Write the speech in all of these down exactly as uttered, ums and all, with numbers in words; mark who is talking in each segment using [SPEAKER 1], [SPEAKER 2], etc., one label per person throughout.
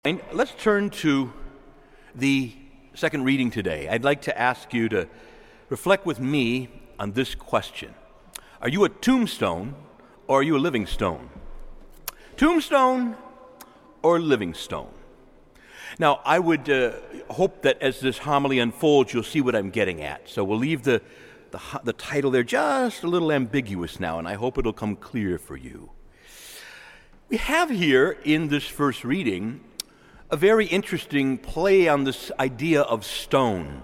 [SPEAKER 1] Let's turn to the second reading today. I'd like to ask you to reflect with me on this question. Are you a tombstone or are you a living stone? Tombstone or living stone? Now, I would uh, hope that as this homily unfolds, you'll see what I'm getting at. So we'll leave the, the, the title there just a little ambiguous now, and I hope it'll come clear for you. We have here in this first reading a very interesting play on this idea of stone.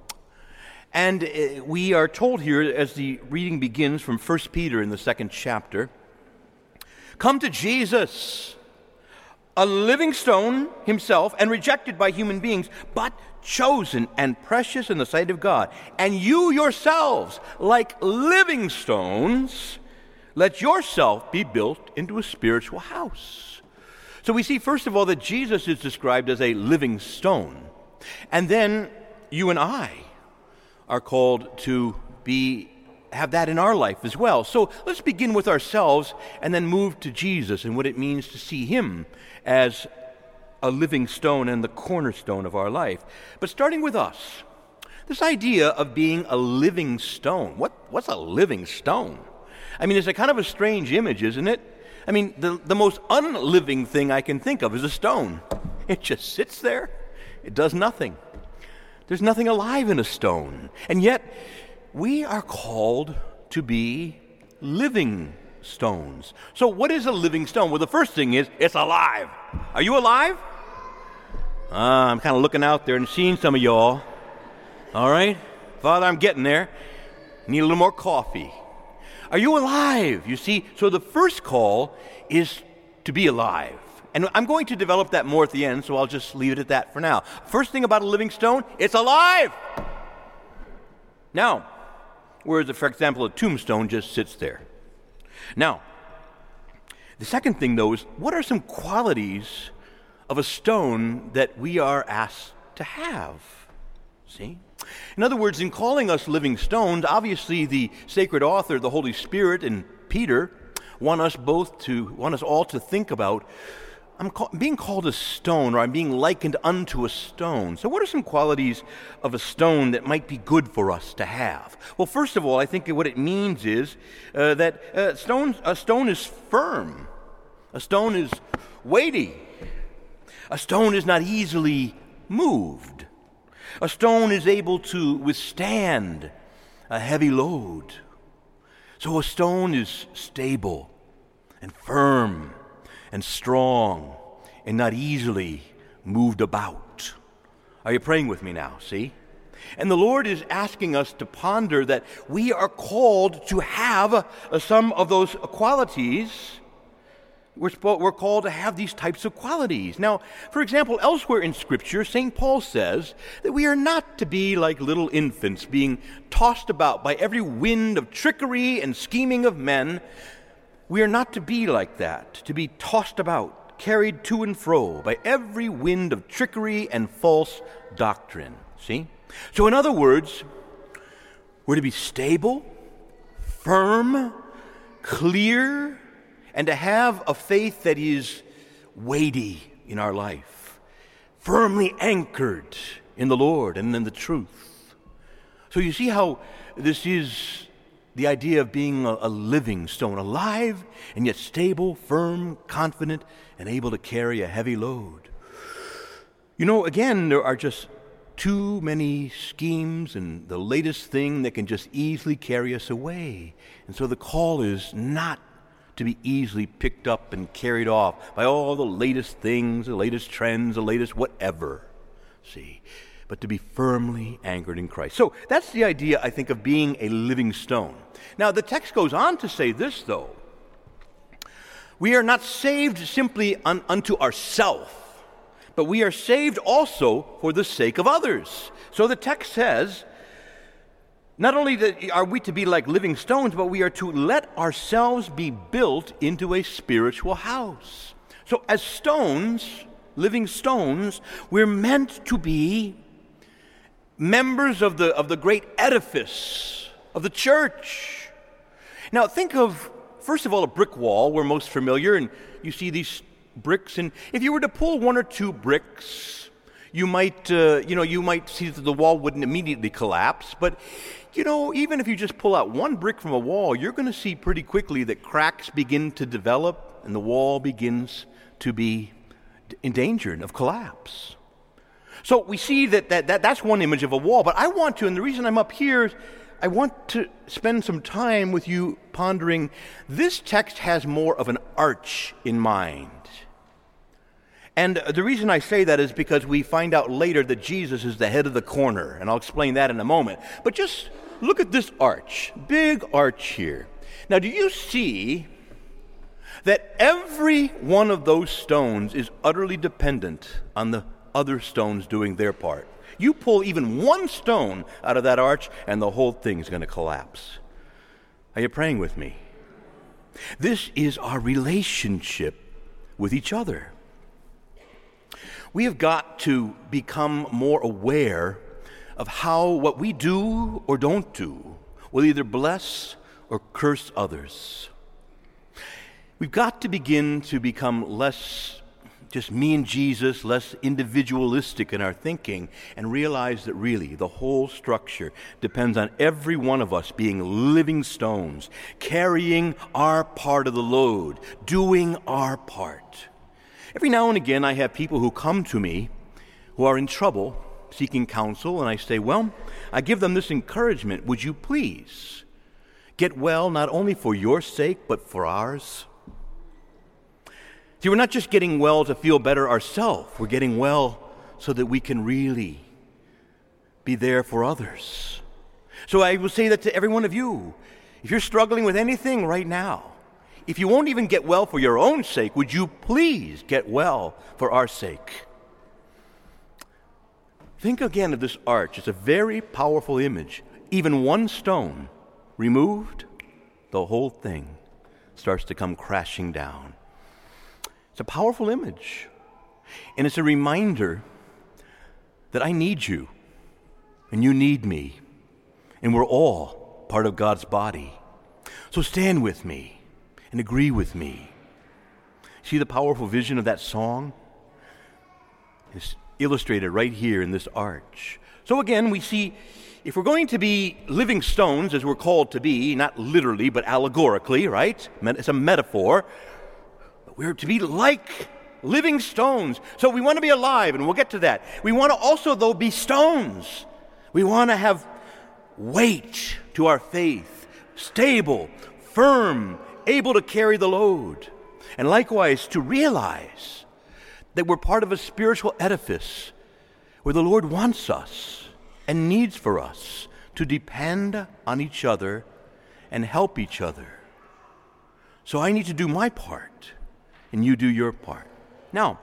[SPEAKER 1] And uh, we are told here, as the reading begins from First Peter in the second chapter, come to Jesus, a living stone himself and rejected by human beings, but chosen and precious in the sight of God. And you yourselves, like living stones, let yourself be built into a spiritual house. So we see, first of all, that Jesus is described as a living stone. And then you and I are called to be have that in our life as well. So let's begin with ourselves and then move to Jesus and what it means to see him as a living stone and the cornerstone of our life. But starting with us, this idea of being a living stone. What, what's a living stone? I mean, it's a kind of a strange image, isn't it? I mean, the, the most unliving thing I can think of is a stone. It just sits there. It does nothing. There's nothing alive in a stone. And yet, we are called to be living stones. So what is a living stone? Well, the first thing is, it's alive. Are you alive? Uh, I'm kind of looking out there and seeing some of y'all. All right? Father, I'm getting there. Need a little more coffee. Are you alive? You see, so the first call is to be alive. And I'm going to develop that more at the end, so I'll just leave it at that for now. First thing about a living stone, it's alive. Now, whereas, for example, a tombstone just sits there. Now, the second thing, though, is what are some qualities of a stone that we are asked to have? See? In other words, in calling us living stones, obviously the sacred author, the Holy Spirit, and Peter want us both to, want us all to think about, I'm call, being called a stone, or I'm being likened unto a stone. So what are some qualities of a stone that might be good for us to have? Well, first of all, I think what it means is uh, that uh, stone, a stone is firm. A stone is weighty. A stone is not easily moved. A stone is able to withstand a heavy load. So a stone is stable and firm and strong and not easily moved about. Are you praying with me now? See? And the Lord is asking us to ponder that we are called to have uh, some of those qualities. We're, sp- we're called to have these types of qualities. Now, for example, elsewhere in Scripture, Saint Paul says that we are not to be like little infants being tossed about by every wind of trickery and scheming of men. We are not to be like that, to be tossed about, carried to and fro by every wind of trickery and false doctrine. See? So in other words, we're to be stable, firm, clear, and to have a faith that is weighty in our life, firmly anchored in the Lord and in the truth. So you see how this is the idea of being a, a living stone, alive and yet stable, firm, confident, and able to carry a heavy load. You know, again, there are just too many schemes and the latest thing that can just easily carry us away. And so the call is not to be easily picked up and carried off by all the latest things, the latest trends, the latest whatever, see, but to be firmly anchored in Christ. So that's the idea, I think, of being a living stone. Now, the text goes on to say this, though. We are not saved simply un- unto ourselves, but we are saved also for the sake of others. So the text says, not only that are we to be like living stones, but we are to let ourselves be built into a spiritual house. So as stones, living stones, we're meant to be members of the, of the great edifice of the church. Now think of, first of all, a brick wall. We're most familiar, and you see these bricks, and if you were to pull one or two bricks, you might, uh, you know, you might see that the wall wouldn't immediately collapse. But, you know, even if you just pull out one brick from a wall, you're going to see pretty quickly that cracks begin to develop and the wall begins to be in danger of collapse. So we see that, that, that that's one image of a wall. But I want to, and the reason I'm up here, I want to spend some time with you pondering, this text has more of an arch in mind. And the reason I say that is because we find out later that Jesus is the head of the corner, and I'll explain that in a moment. But just look at this arch, big arch here. Now, do you see that every one of those stones is utterly dependent on the other stones doing their part? You pull even one stone out of that arch, and the whole thing is going to collapse. Are you praying with me? This is our relationship with each other. We have got to become more aware of how what we do or don't do will either bless or curse others. We've got to begin to become less just me and Jesus, less individualistic in our thinking, and realize that really the whole structure depends on every one of us being living stones, carrying our part of the load, doing our part. Every now and again, I have people who come to me who are in trouble, seeking counsel, and I say, well, I give them this encouragement. Would you please get well not only for your sake, but for ours? See, we're not just getting well to feel better ourselves. We're getting well so that we can really be there for others. So I will say that to every one of you. If you're struggling with anything right now, if you won't even get well for your own sake, would you please get well for our sake? Think again of this arch. It's a very powerful image. Even one stone removed, the whole thing starts to come crashing down. It's a powerful image. And it's a reminder that I need you, and you need me, and we're all part of God's body. So stand with me and agree with me. See the powerful vision of that song? It's illustrated right here in this arch. So again, we see if we're going to be living stones, as we're called to be, not literally, but allegorically, right? It's a metaphor. We're to be like living stones. So we want to be alive, and we'll get to that. We want to also, though, be stones. We want to have weight to our faith, stable, firm, able to carry the load. And likewise, to realize that we're part of a spiritual edifice where the Lord wants us and needs for us to depend on each other and help each other. So I need to do my part, and you do your part. Now,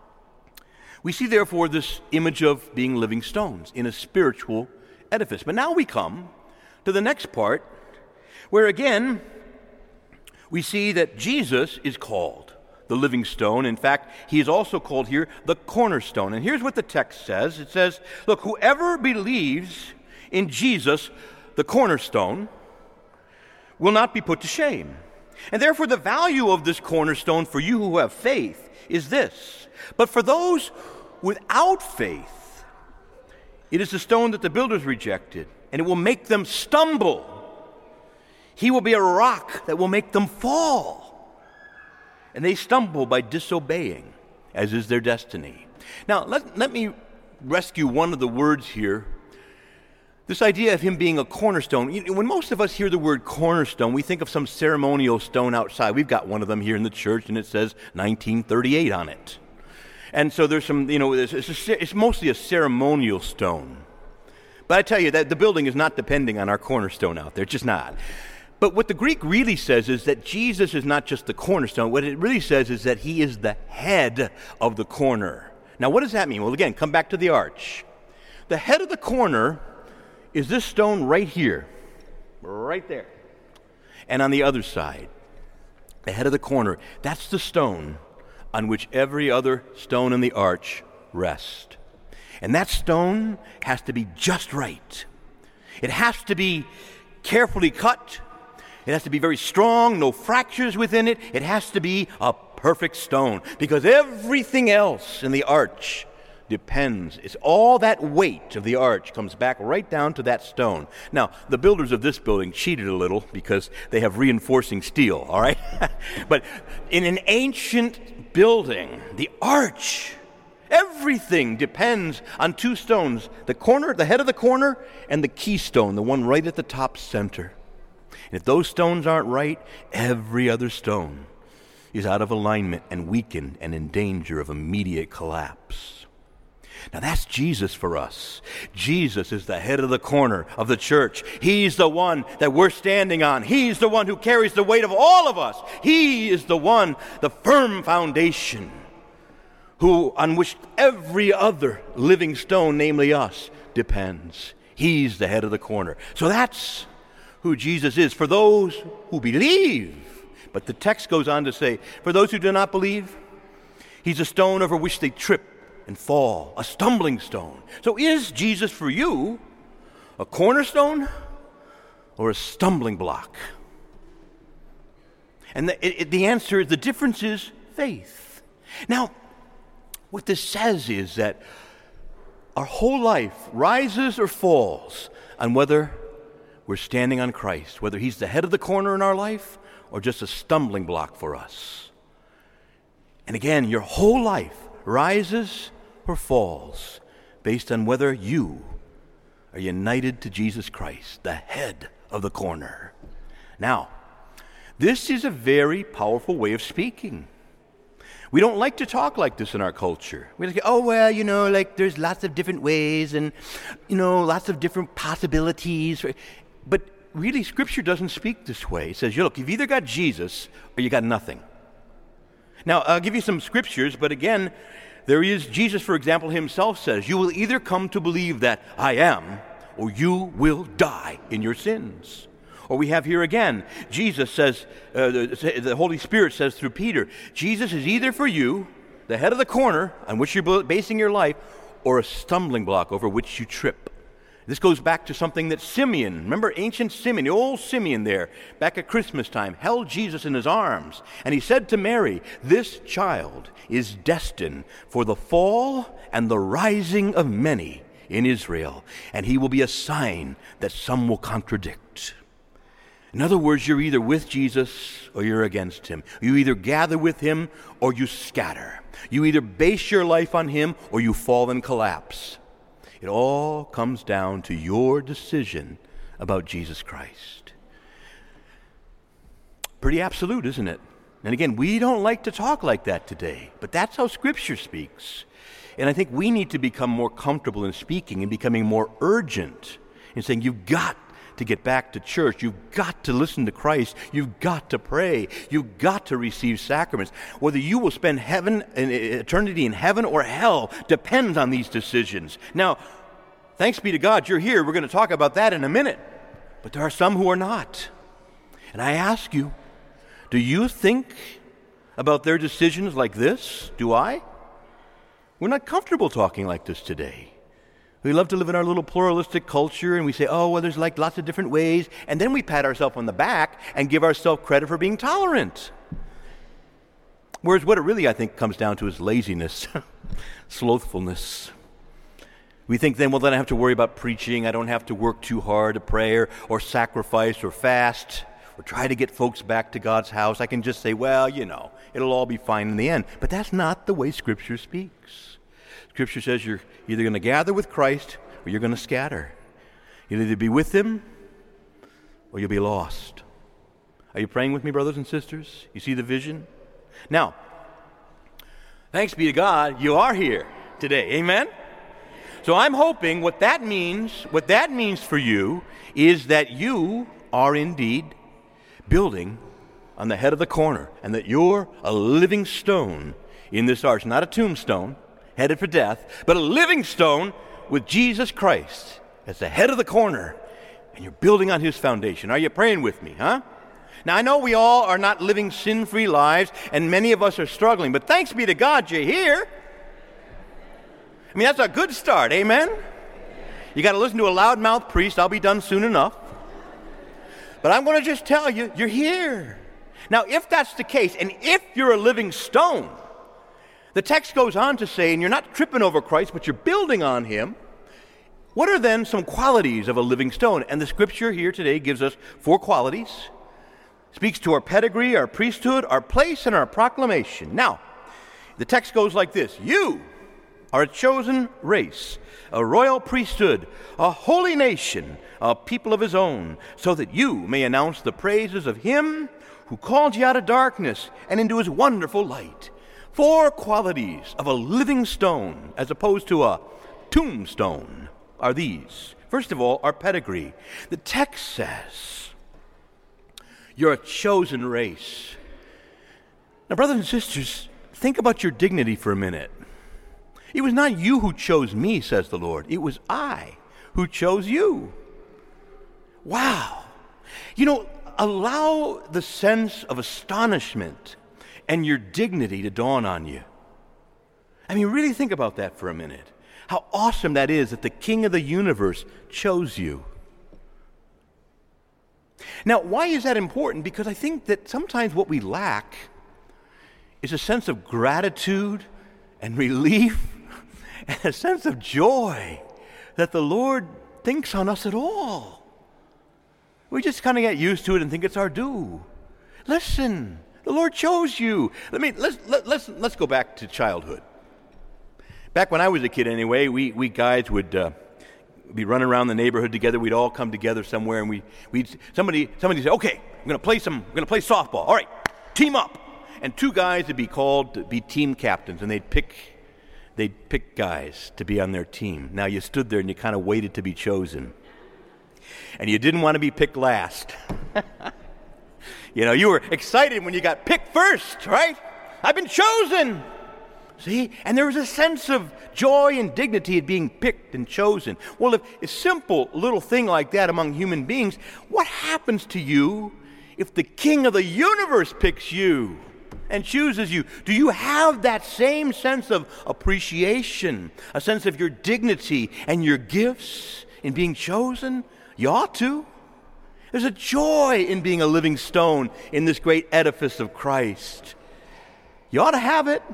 [SPEAKER 1] we see therefore this image of being living stones in a spiritual edifice. But now we come to the next part, where again, we see that Jesus is called the living stone. In fact, he is also called here the cornerstone. And here's what the text says. It says, look, whoever believes in Jesus, the cornerstone, will not be put to shame. And therefore the value of this cornerstone for you who have faith is this. But for those without faith, it is the stone that the builders rejected, and it will make them stumble. He will be a rock that will make them fall. And they stumble by disobeying, as is their destiny. Now, let, let me rescue one of the words here. This idea of him being a cornerstone. When most of us hear the word cornerstone, we think of some ceremonial stone outside. We've got one of them here in the church, and it says nineteen thirty-eight on it. And so there's some, you know, it's, it's, a, it's mostly a ceremonial stone. But I tell you that the building is not depending on our cornerstone out there. It's just not. But what the Greek really says is that Jesus is not just the cornerstone. What it really says is that he is the head of the corner. Now, what does that mean? Well, again, come back to the arch. The head of the corner is this stone right here, right there. And on the other side, the head of the corner, that's the stone on which every other stone in the arch rests. And that stone has to be just right. It has to be carefully cut. It has to be very strong, no fractures within it. It has to be a perfect stone, because everything else in the arch depends. It's all that weight of the arch comes back right down to that stone. Now, the builders of this building cheated a little because they have reinforcing steel, all right? But in an ancient building, the arch, everything depends on two stones, the corner, the head of the corner, and the keystone, the one right at the top center. And if those stones aren't right, every other stone is out of alignment and weakened and in danger of immediate collapse. Now that's Jesus for us. Jesus is the head of the corner of the church. He's the one that we're standing on. He's the one who carries the weight of all of us. He is the one, the firm foundation, who on which every other living stone, namely us, depends. He's the head of the corner. So that's who Jesus is for those who believe. But the text goes on to say, for those who do not believe, he's a stone over which they trip and fall, a stumbling stone. So is Jesus for you a cornerstone or a stumbling block? And the, it, the answer, the difference is faith. Now, what this says is that our whole life rises or falls on whether we're standing on Christ, whether he's the head of the corner in our life or just a stumbling block for us. And again, your whole life rises or falls based on whether you are united to Jesus Christ, the head of the corner. Now, this is a very powerful way of speaking. We don't like to talk like this in our culture. We like, oh, well, you know, like there's lots of different ways and, you know, lots of different possibilities. But really, Scripture doesn't speak this way. It says, look, you've either got Jesus or you got nothing. Now, I'll give you some scriptures, but again, there is, Jesus, for example, himself says, you will either come to believe that I am, or you will die in your sins. Or we have here again, Jesus says, uh, the, the Holy Spirit says through Peter, Jesus is either for you, the head of the corner on which you're basing your life, or a stumbling block over which you trip. This goes back to something that Simeon, remember ancient Simeon, the old Simeon there, back at Christmas time, held Jesus in his arms. And he said to Mary, this child is destined for the fall and the rising of many in Israel, and he will be a sign that some will contradict. In other words, you're either with Jesus or you're against him. You either gather with him or you scatter. You either base your life on him or you fall and collapse. It all comes down to your decision about Jesus Christ. Pretty absolute, isn't it? And again, we don't like to talk like that today, but that's how Scripture speaks. And I think we need to become more comfortable in speaking and becoming more urgent in saying, you've got to get back to church. You've got to listen to Christ. You've got to pray. You've got to receive sacraments. Whether you will spend heaven, eternity in heaven or hell depends on these decisions. Now, thanks be to God, you're here. We're going to talk about that in a minute. But there are some who are not. And I ask you, do you think about their decisions like this? Do I? We're not comfortable talking like this today. We love to live in our little pluralistic culture, and we say, oh, well, there's like lots of different ways, and then we pat ourselves on the back and give ourselves credit for being tolerant. Whereas what it really, I think, comes down to is laziness, slothfulness. We think then, well, then I have to worry about preaching. I don't have to work too hard to pray or, or sacrifice or fast or try to get folks back to God's house. I can just say, well, you know, it'll all be fine in the end. But that's not the way Scripture speaks. Scripture says you're either going to gather with Christ or you're going to scatter. You'll either be with him or you'll be lost. Are you praying with me, brothers and sisters? You see the vision? Now, thanks be to God, you are here today. Amen? So I'm hoping what that means, what that means for you is that you are indeed building on the head of the corner and that you're a living stone in this arch, not a tombstone, headed for death, but a living stone with Jesus Christ as the head of the corner, and you're building on his foundation. Are you praying with me, huh? Now, I know we all are not living sin-free lives, and many of us are struggling, but thanks be to God you're here. I mean, that's a good start, amen? You got to listen to a loudmouth priest. I'll be done soon enough. But I'm going to just tell you, you're here. Now, if that's the case, and if you're a living stone, the text goes on to say, and you're not tripping over Christ, but you're building on him, what are then some qualities of a living stone? And the scripture here today gives us four qualities. Speaks to our pedigree, our priesthood, our place, and our proclamation. Now, the text goes like this. You are a chosen race, a royal priesthood, a holy nation, a people of his own, so that you may announce the praises of him who called you out of darkness and into his wonderful light. Four qualities of a living stone as opposed to a tombstone are these. First of all, our pedigree. The text says, you're a chosen race. Now, brothers and sisters, think about your dignity for a minute. It was not you who chose me, says the Lord. It was I who chose you. Wow. You know, allow the sense of astonishment and your dignity to dawn on you. I mean, really think about that for a minute. How awesome that is that the King of the universe chose you. Now, why is that important? Because I think that sometimes what we lack is a sense of gratitude and relief and a sense of joy that the Lord thinks on us at all. We just kind of get used to it and think it's our due. Listen, the Lord chose you. Let me let's let, let's let's go back to childhood. Back when I was a kid, anyway, we we guys would uh, be running around the neighborhood together. We'd all come together somewhere, and we we somebody somebody say, "Okay, I'm going to play some. We're going to play softball. All right, team up." And two guys would be called to be team captains, and they'd pick they'd pick guys to be on their team. Now you stood there and you kind of waited to be chosen. And you didn't want to be picked last. You know, you were excited when you got picked first, right? I've been chosen. See? And there was a sense of joy and dignity at being picked and chosen. Well, if a simple little thing like that among human beings, what happens to you if the King of the universe picks you and chooses you? Do you have that same sense of appreciation, a sense of your dignity and your gifts in being chosen? You ought to. There's a joy in being a living stone in this great edifice of Christ. You ought to have it.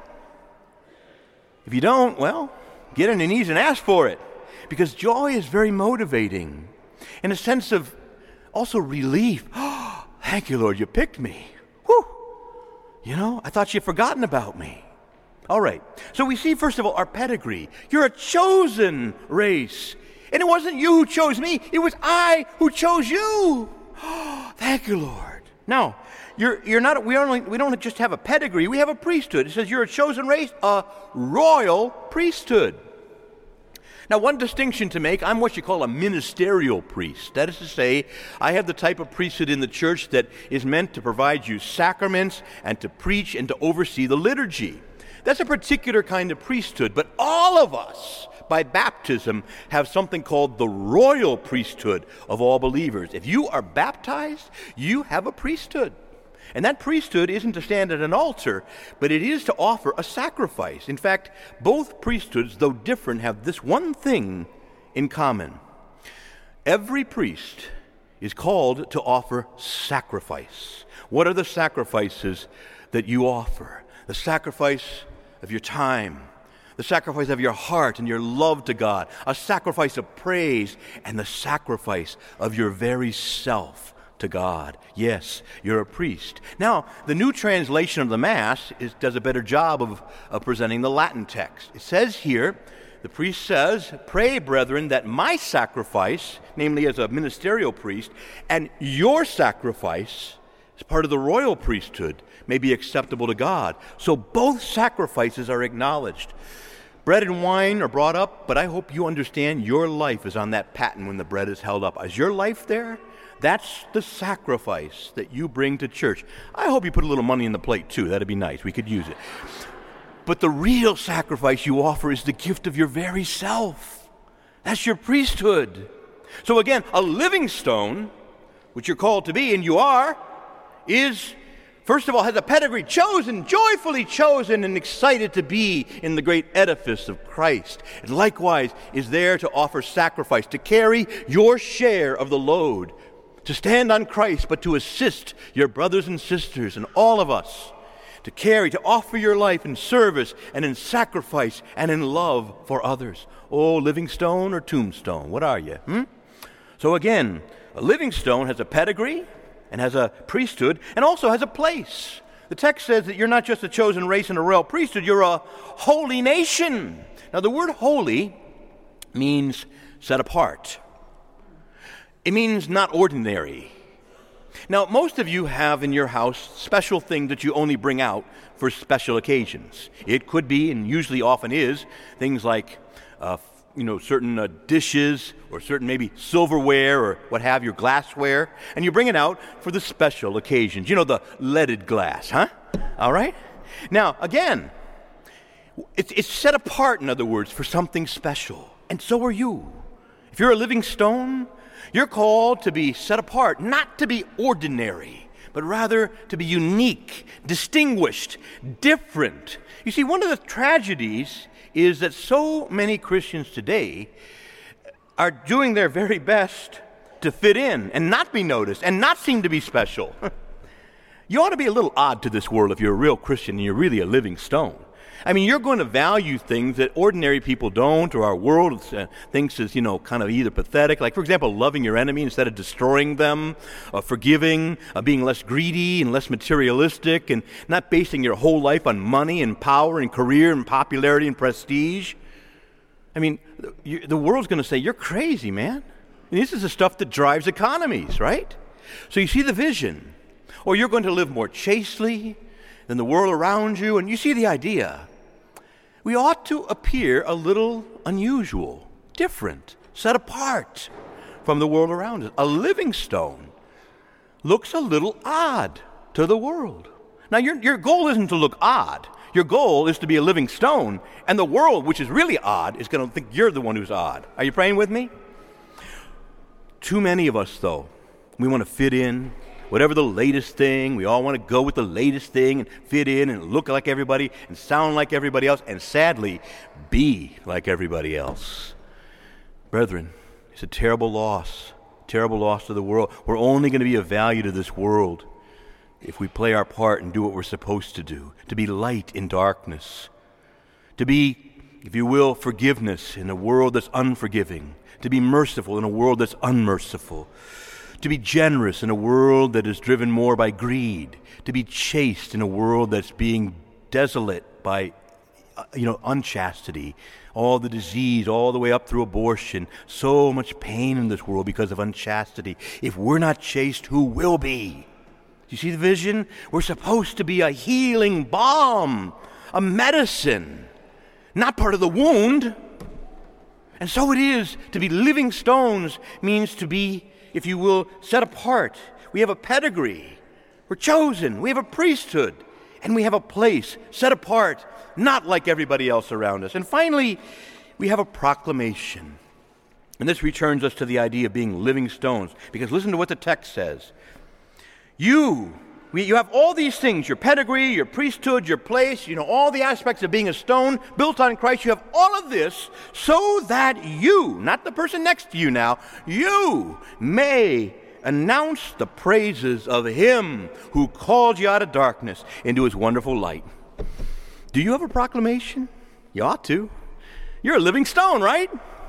[SPEAKER 1] If you don't, well, get on your knees and ask for it. Because joy is very motivating. And a sense of also relief. Oh, thank you, Lord, you picked me. Whew. You know, I thought you'd forgotten about me. All right. So we see, first of all, our pedigree. You're a chosen race. And it wasn't you who chose me. It was I who chose you. Oh, thank you, Lord. Now, you're you're not. We only we don't just have a pedigree. We have a priesthood. It says you're a chosen race, a royal priesthood. Now, one distinction to make: I'm what you call a ministerial priest. That is to say, I have the type of priesthood in the church that is meant to provide you sacraments and to preach and to oversee the liturgy. That's a particular kind of priesthood. But all of us, by baptism, have something called the royal priesthood of all believers. If you are baptized, you have a priesthood. And that priesthood isn't to stand at an altar, but it is to offer a sacrifice. In fact, both priesthoods, though different, have this one thing in common. Every priest is called to offer sacrifice. What are the sacrifices that you offer? The sacrifice of your time, the sacrifice of your heart and your love to God, a sacrifice of praise, and the sacrifice of your very self to God. Yes, you're a priest. Now, the New Translation of the Mass is, does a better job of, of presenting the Latin text. It says here, the priest says, "Pray, brethren, that my sacrifice," namely as a ministerial priest, "and your sacrifice, as part of the royal priesthood, may be acceptable to God." So both sacrifices are acknowledged. Bread and wine are brought up, but I hope you understand your life is on that paten when the bread is held up. Is your life there? That's the sacrifice that you bring to church. I hope you put a little money in the plate too. That'd be nice. We could use it. But the real sacrifice you offer is the gift of your very self. That's your priesthood. So again, a living stone, which you're called to be, and you are, is, first of all, has a pedigree, chosen, joyfully chosen and excited to be in the great edifice of Christ. And likewise is there to offer sacrifice, to carry your share of the load. to stand on Christ, but to assist your brothers and sisters and all of us to carry, to offer your life in service and in sacrifice and in love for others. Oh, living stone or tombstone, what are you? Hmm? So again, a living stone has a pedigree and has a priesthood and also has a place. The text says that you're not just a chosen race and a royal priesthood, you're a holy nation. Now the word holy means set apart. It means not ordinary. Now, most of you have in your house special things that you only bring out for special occasions. It could be, and usually often is, things like, uh, you know, certain uh, dishes or certain maybe silverware or what have you, glassware, and you bring it out for the special occasions. You know, the leaded glass, huh? All right? Now, again, it's, it's set apart, in other words, for something special. And so are you. If you're a living stone, you're called to be set apart, not to be ordinary, but rather to be unique, distinguished, different. You see, one of the tragedies is that so many Christians today are doing their very best to fit in and not be noticed and not seem to be special. You ought to be a little odd to this world if you're a real Christian and you're really a living stone. I mean, you're going to value things that ordinary people don't, or our world uh, thinks is, you know, kind of either pathetic. Like, for example, loving your enemy instead of destroying them, uh, forgiving, uh, being less greedy and less materialistic, and not basing your whole life on money and power and career and popularity and prestige. I mean, you, the world's going to say, you're crazy, man. And this is the stuff that drives economies, right? So you see the vision. Or you're going to live more chastely than the world around you, and you see the idea. We ought to appear a little unusual, different, set apart from the world around us. A living stone looks a little odd to the world. Now, your, your goal isn't to look odd. Your goal is to be a living stone, and the world, which is really odd, is going to think you're the one who's odd. Are you praying with me? Too many of us, though, we want to fit in. Whatever the latest thing, we all want to go with the latest thing and fit in and look like everybody and sound like everybody else and sadly be like everybody else. Brethren, it's a terrible loss, terrible loss to the world. We're only going to be of value to this world if we play our part and do what we're supposed to do, to be light in darkness, to be, if you will, forgiveness in a world that's unforgiving, to be merciful in a world that's unmerciful, to be generous in a world that is driven more by greed, to be chaste in a world that's being desolate by, uh, you know, unchastity, all the disease, all the way up through abortion, so much pain in this world because of unchastity. If we're not chaste, who will be? You see the vision? We're supposed to be a healing balm, a medicine, not part of the wound. And so it is to be living stones means to be, if you will, set apart. We have a pedigree. We're chosen. We have a priesthood. And we have a place set apart, not like everybody else around us. And finally, we have a proclamation. And this returns us to the idea of being living stones. Because listen to what the text says. You, we, you have all these things, your pedigree, your priesthood, your place, you know, all the aspects of being a stone built on Christ. You have all of this so that you, not the person next to you now, you may announce the praises of Him who called you out of darkness into His wonderful light. Do you have a proclamation? You ought to. You're a living stone, right?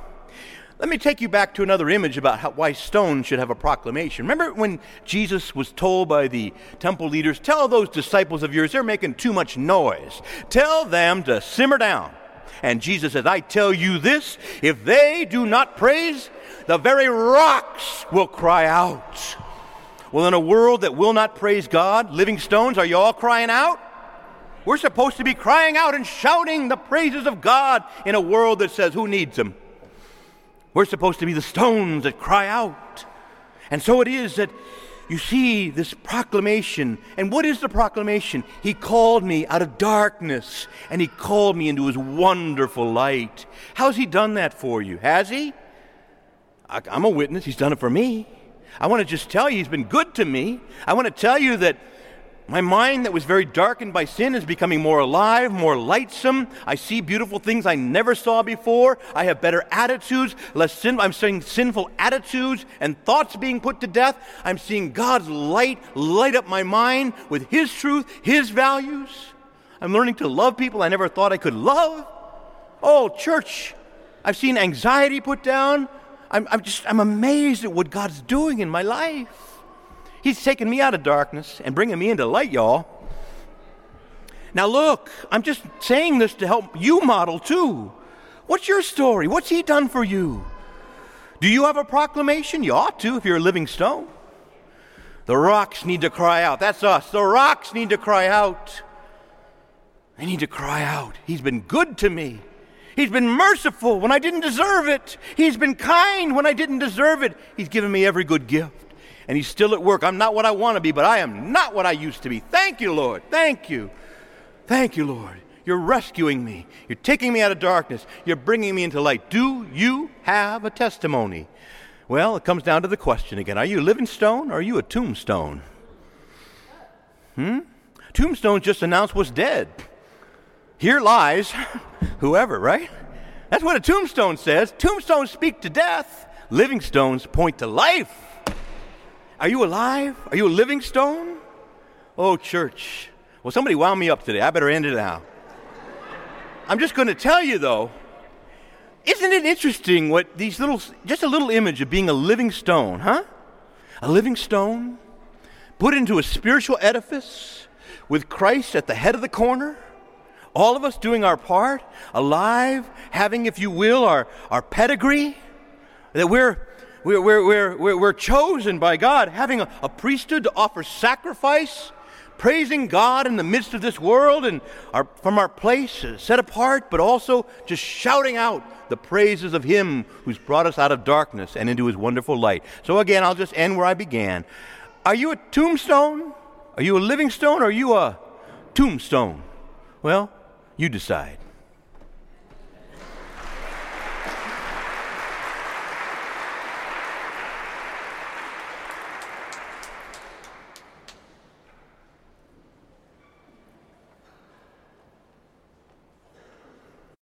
[SPEAKER 1] Let me take you back to another image about how, why stones should have a proclamation. Remember when Jesus was told by the temple leaders, tell those disciples of yours, they're making too much noise. Tell them to simmer down. And Jesus says, I tell you this, if they do not praise, the very rocks will cry out. Well, in a world that will not praise God, living stones, are you all crying out? We're supposed to be crying out and shouting the praises of God in a world that says, who needs them? We're supposed to be the stones that cry out. And so it is that you see this proclamation. And what is the proclamation? He called me out of darkness, and He called me into His wonderful light. How's He done that for you? Has He? I'm a witness. He's done it for me. I want to just tell you He's been good to me. I want to tell you that My mind that was very darkened by sin is becoming more alive, more lightsome. I see beautiful things I never saw before. I have better attitudes, less sin. I'm seeing sinful attitudes and thoughts being put to death. I'm seeing God's light light up my mind with His truth, His values. I'm learning to love people I never thought I could love. Oh, church, I've seen anxiety put down. I'm, I'm just, I'm amazed at what God's doing in my life. He's taking me out of darkness and bringing me into light, y'all. Now look, I'm just saying this to help you model too. What's your story? What's He done for you? Do you have a proclamation? You ought to if you're a living stone. The rocks need to cry out. That's us. The rocks need to cry out. They need to cry out. He's been good to me. He's been merciful when I didn't deserve it. He's been kind when I didn't deserve it. He's given me every good gift. And He's still at work. I'm not what I want to be, but I am not what I used to be. Thank you, Lord. Thank you. Thank you, Lord. You're rescuing me. You're taking me out of darkness. You're bringing me into light. Do you have a testimony? Well, it comes down to the question again. Are you a living stone or are you a tombstone? Hmm? Tombstones just announce what's dead. Here lies whoever, right? That's what a tombstone says. Tombstones speak to death. Living stones point to life. Are you alive? Are you a living stone? Oh, church. Well, somebody wound me up today. I better end it now. I'm just going to tell you, though, isn't it interesting what these little, just a little image of being a living stone, huh? A living stone put into a spiritual edifice with Christ at the head of the corner, all of us doing our part, alive, having, if you will, our, our pedigree, that we're We're, we're, we're, we're chosen by God, having a, a priesthood to offer sacrifice, praising God in the midst of this world and our, from our place, uh, set apart, but also just shouting out the praises of Him who's brought us out of darkness and into His wonderful light. So again, I'll just end where I began. Are you a tombstone? Are you a living stone or are you a tombstone? Well, you decide.